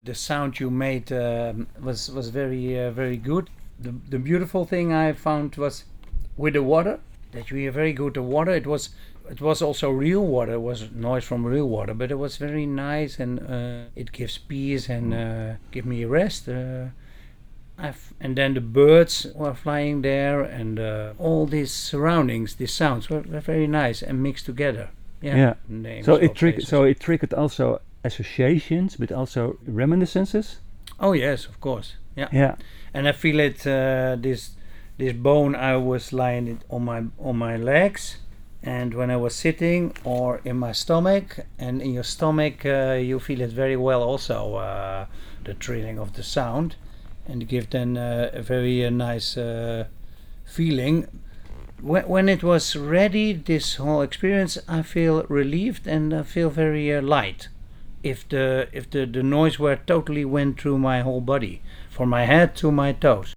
The sound you made was very good. The beautiful thing I found was with the water, that we are very good. The water, it was also real water. It was noise from real water, but it was very nice, and it gives peace and give me rest. And then the birds were flying there, and all these surroundings, these sounds were very nice and mixed together. Yeah. Names So of places. it triggered also associations, but also reminiscences. Oh yes, of course. Yeah. Yeah. And I feel it. This bone, I was lying it on my legs, and when I was sitting, or in my stomach, and in your stomach, you feel it very well. Also, the trilling of the sound, and give then a very nice feeling. When it was ready, this whole experience, I feel relieved and I feel very light. If the noise were totally went through my whole body, from my head to my toes.